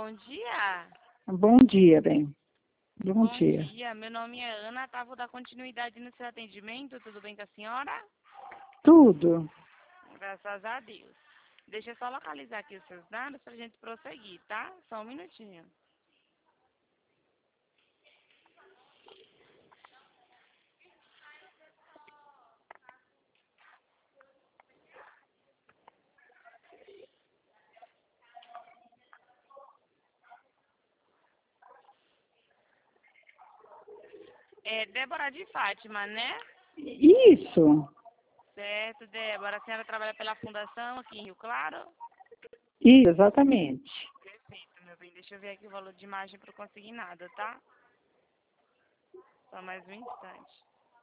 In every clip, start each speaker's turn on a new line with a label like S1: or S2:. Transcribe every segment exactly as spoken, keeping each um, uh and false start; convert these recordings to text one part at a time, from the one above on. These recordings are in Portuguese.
S1: bom dia.
S2: Bom dia, bem. Bom,
S1: bom
S2: dia.
S1: dia. Meu nome é Ana, tá? Vou dar continuidade no seu atendimento. Tudo bem com a senhora?
S2: Tudo.
S1: Graças a Deus. Deixa eu só localizar aqui os seus dados pra gente prosseguir, tá? Só um minutinho. É Débora de Fátima, né?
S2: Isso.
S1: Certo, Débora. A senhora trabalha pela Fundação aqui em Rio Claro?
S2: Isso, exatamente.
S1: Perfeito, meu bem. Deixa eu ver aqui o valor de imagem para o consignado, tá? Só mais um instante.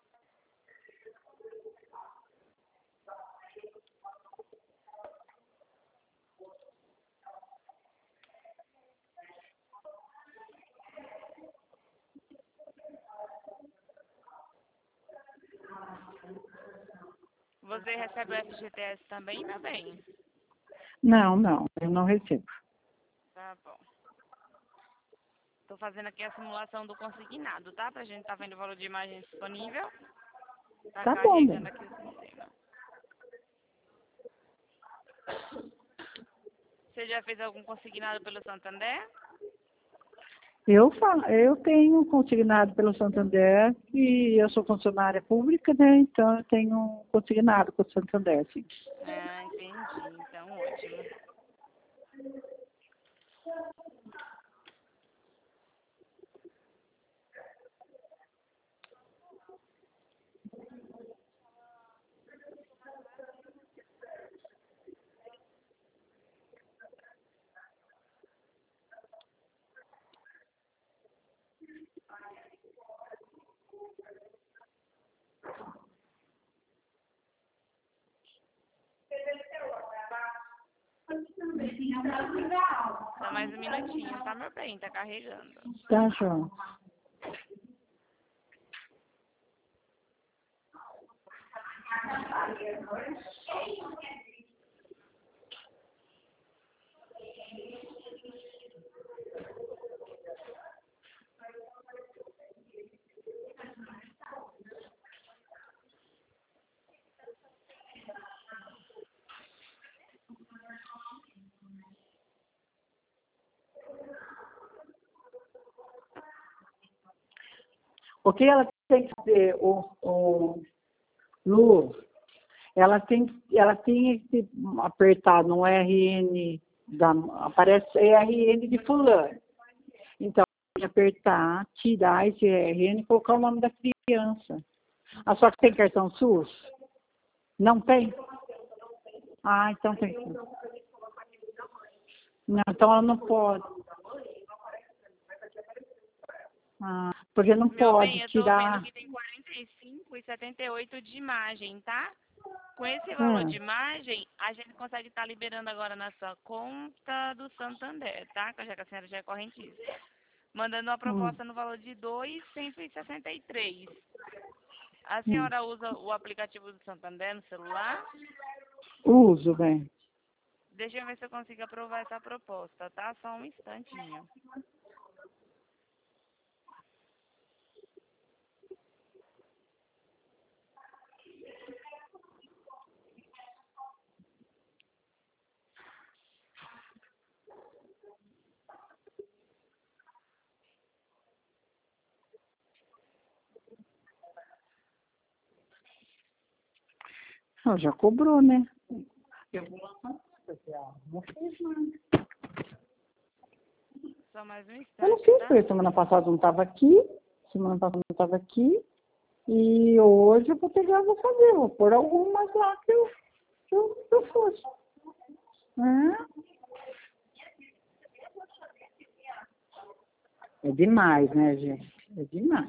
S1: Você recebe o F G T S também, meu bem?
S2: Não, não, eu não recebo.
S1: Tá bom. Tô fazendo aqui a simulação do consignado, tá? Pra gente tá vendo o valor de imagem disponível. Tá
S2: Tá bom, bem.
S1: carregando aqui o sistema. Você já fez algum consignado pelo Santander?
S2: Eu, fa- eu tenho consignado pelo Santander e eu sou funcionária pública, né? Então eu tenho consignado com o Santander, sim.
S1: Ah, entendi. Então, ótimo. Só mais um minutinho, tá, meu bem? Tá carregando.
S2: Tá, João? O que ela tem que fazer, o, o Lu, ela tem, ela tem que apertar no R N, da, aparece R N de fulano. Então, tem que apertar, tirar esse R N e colocar o nome da criança. A sua tem cartão SUS? Não tem? Ah, então tem que. Não, então ela não pode. Ah, porque não
S1: Meu
S2: pode
S1: bem, eu tô vendo
S2: tirar.
S1: que tem quarenta e cinco e setenta e oito de imagem, tá? Com esse valor de
S2: Hum,
S1: imagem, a gente consegue estar liberando agora na sua conta do Santander, tá? Já que a senhora já é correntista. Mandando uma
S2: hum,
S1: proposta no valor de dois mil cento e sessenta e três. A
S2: hum.
S1: senhora usa o aplicativo do Santander no celular?
S2: Uso, bem.
S1: Deixa eu ver se eu consigo aprovar essa proposta, tá? Só um instantinho.
S2: Ela já cobrou, né? Eu vou lançar porque ela não fez nada.
S1: Só mais um
S2: Eu não
S1: instante,
S2: fiz,
S1: tá?
S2: porque semana passada não estava aqui, semana passada não estava aqui, e hoje eu vou pegar e vou fazer, vou pôr algumas lá que eu, que eu, que eu fosse. É, é demais, né, gente? É demais.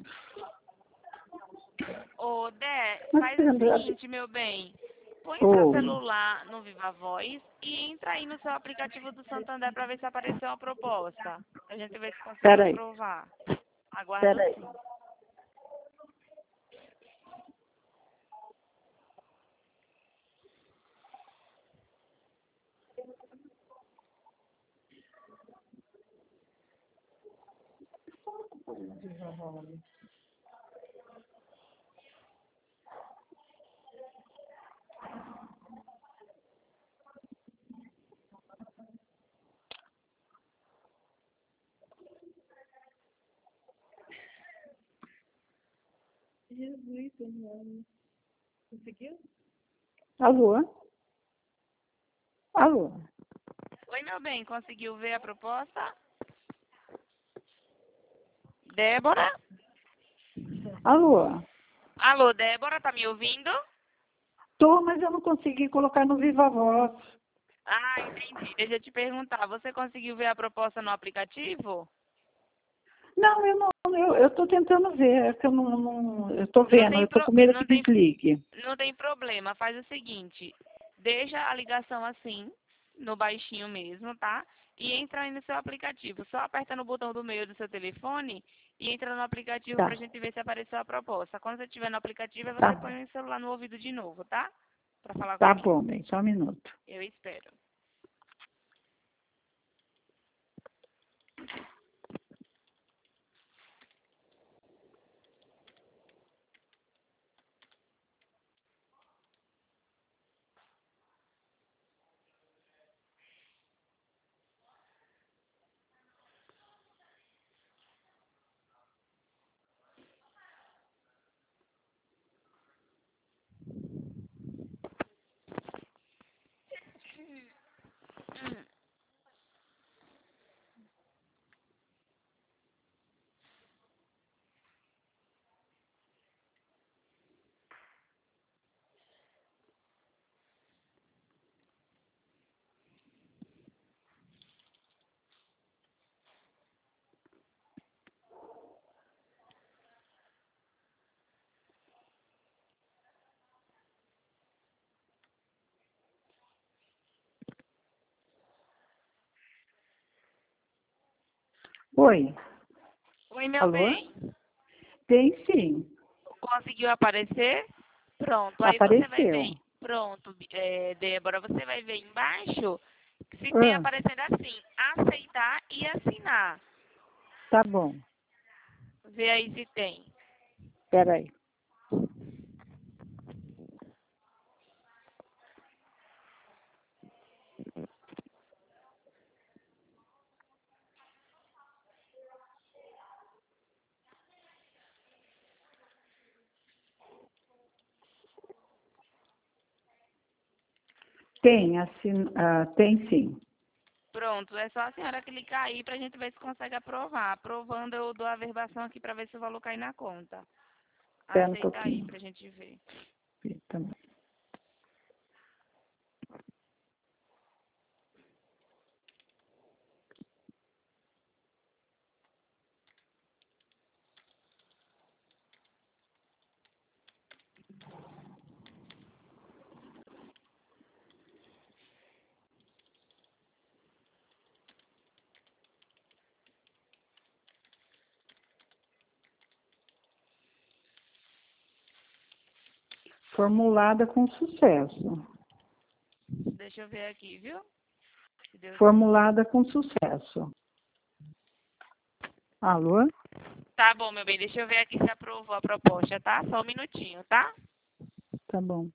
S1: Ô, Dé,
S2: Mas,
S1: faz
S2: por
S1: o
S2: exemplo,
S1: seguinte, meu bem. Põe seu
S2: oh,
S1: celular no Viva Voz e entra aí no seu aplicativo do Santander para ver se apareceu uma proposta. A gente vê se consegue
S2: peraí,
S1: aprovar. Aguardo
S2: peraí.
S1: sim.
S2: Jesus, conseguiu? Alô? Alô?
S1: Oi, meu bem, conseguiu ver a proposta? Débora?
S2: Alô?
S1: Alô, Débora, tá me ouvindo?
S2: Tô, mas eu não consegui colocar no Viva Voz.
S1: Ah, entendi. Deixa eu te perguntar, você conseguiu ver a proposta no aplicativo?
S2: Não, eu não, eu, eu tô tentando ver, é que eu não, não eu tô
S1: Não
S2: vendo,
S1: tem,
S2: eu tô
S1: pro,
S2: com medo
S1: não
S2: que
S1: tem,
S2: desligue.
S1: não tem problema, faz o seguinte, deixa a ligação assim, no baixinho mesmo, tá? E entra aí no seu aplicativo. Só aperta no botão do meio do seu telefone e entra no aplicativo
S2: Tá,
S1: pra gente ver se apareceu a proposta. Quando você estiver no aplicativo, aí você
S2: tá,
S1: põe o celular no ouvido de novo, tá? Pra falar
S2: tá
S1: comigo.
S2: bom, bem, só um minuto.
S1: Eu espero.
S2: Oi,
S1: Oi, meu
S2: alô?
S1: bem.
S2: Tem sim,
S1: Conseguiu aparecer? Pronto, aí você vai ver.
S2: apareceu.
S1: Pronto, é, Débora, você vai ver embaixo se tem
S2: Ah,
S1: aparecendo assim, aceitar e assinar.
S2: tá bom,
S1: Vê aí se tem.
S2: peraí. Tem, assim, ah, tem sim.
S1: Pronto, é só a senhora clicar aí pra gente ver se consegue aprovar. Aprovando, eu dou a verbação aqui pra ver se o valor cai na conta.
S2: Espera um
S1: Aceita aí
S2: pouquinho.
S1: pra gente ver.
S2: Também. Formulada com sucesso.
S1: Deixa eu ver aqui, viu? Se deu certo.
S2: Formulada com sucesso. Alô?
S1: Tá bom, meu bem, deixa eu ver aqui se aprovou a proposta, tá? Só um minutinho, tá?
S2: Tá bom.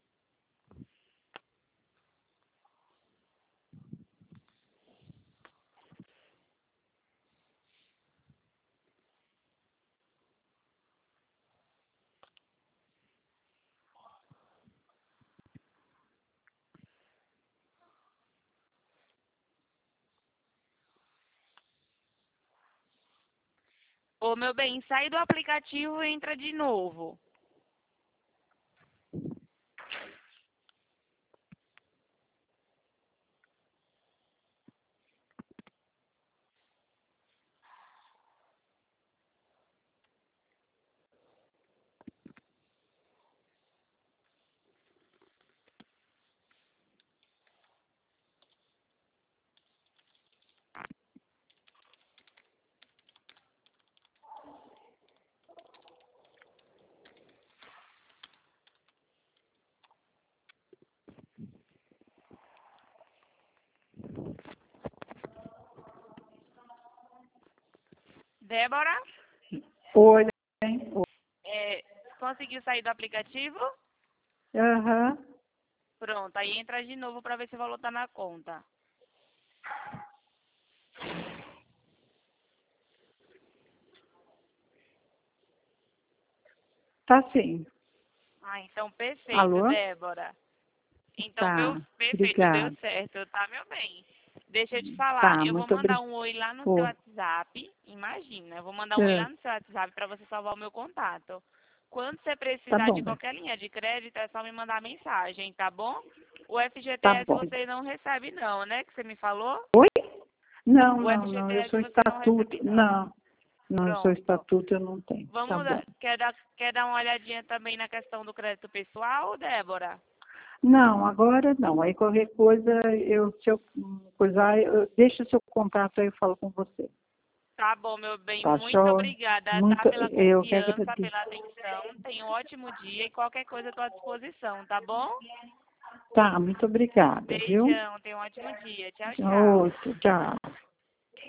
S1: Ô, meu bem, sai do aplicativo e entra de novo. Débora?
S2: Oi, hein?
S1: É, conseguiu sair do aplicativo?
S2: Aham.
S1: Pronto, aí entra de novo para ver se o valor tá na conta.
S2: Tá sim.
S1: Ah, então perfeito,
S2: Alô?
S1: Débora. Então, meu,
S2: Tá.
S1: perfeito, deu
S2: Obrigada.
S1: certo, tá, meu bem? Deixa eu te falar,
S2: Tá,
S1: eu vou
S2: muito
S1: mandar
S2: obrigada.
S1: um oi lá no seu
S2: Oi.
S1: WhatsApp, imagina, eu vou mandar um oi
S2: É,
S1: lá no seu WhatsApp para você salvar o meu contato. Quando você
S2: tá
S1: precisar de
S2: bom, bem.
S1: qualquer linha de crédito, é só me mandar mensagem, tá bom? O
S2: Tá
S1: F G T S
S2: bom.
S1: você não recebe não, né, que você me falou?
S2: Oi? Não,
S1: O
S2: não, não. Eu
S1: F G T S
S2: sou
S1: você não
S2: estatuto.
S1: recebe não.
S2: Não, não, eu sou
S1: Pronto.
S2: estatuto, eu não tenho. Tá
S1: Vamos,
S2: bom.
S1: dar- quer dar, quer dar uma olhadinha também na questão do crédito pessoal, Débora?
S2: Não, agora não. Aí qualquer coisa, eu, se eu coisar, eu deixo o seu contato aí, eu falo com você.
S1: Tá bom, meu bem.
S2: Tá
S1: Muito
S2: show?
S1: obrigada, tá?
S2: Muito,
S1: Pela
S2: eu que
S1: confiança,
S2: agradeço.
S1: pela atenção. Tenha um ótimo dia e qualquer coisa eu tô à disposição, tá bom?
S2: Tá, muito obrigada, viu?
S1: Beijão, tenha um ótimo dia. Tchau, tchau.
S2: Outro, tchau.